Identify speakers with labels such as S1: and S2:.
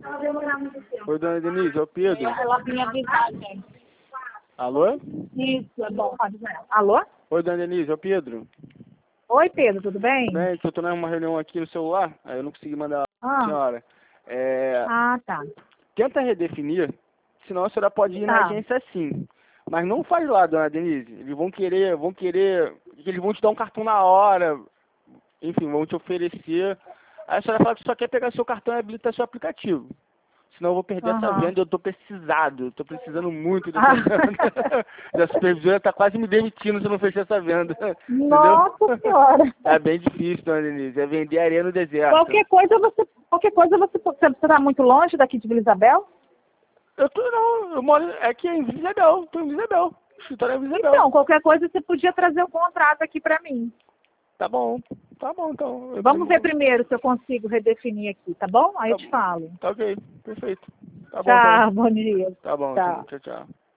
S1: Vai demorar muito tempo.
S2: Oi, dona Denise, é o Pedro.
S1: Ela vinha avisar, gente.
S2: Alô?
S1: Isso, é bom, pode dizer. Alô?
S2: Oi, dona Denise, é o Pedro.
S1: Oi, Pedro, tudo bem?
S2: Bem, que eu tô numa reunião aqui no celular, aí eu não consegui mandar a
S1: Ah,
S2: senhora.
S1: tá.
S2: Tenta redefinir, senão a senhora pode ir na
S1: Tá.
S2: agência sim. Mas não faz lá, dona Denise. Eles vão querer, eles vão te dar um cartão na hora, enfim, vão te oferecer. Aí a senhora fala que só quer pegar seu cartão e habilitar seu aplicativo. Senão eu vou perder essa
S1: Aham.
S2: venda, eu tô precisando muito dessa venda. A supervisora tá quase me demitindo se eu não fechar essa venda. Entendeu?
S1: Nossa Senhora.
S2: É bem difícil, dona Denise. É vender areia no deserto.
S1: Qualquer coisa você tá muito longe daqui de Vila Isabel?
S2: Eu moro aqui em Vila Isabel, tô em Vila Isabel. O escritório é em Vila Isabel.
S1: Então, qualquer coisa você podia trazer o contrato aqui pra mim.
S2: Tá bom então.
S1: Vamos ver primeiro se eu consigo redefinir aqui, tá bom? Aí eu te falo.
S2: Tá ok, perfeito. Tá bom então.
S1: Tchau, bom dia.
S2: Tá bom,
S1: Tchau.
S2: tchau.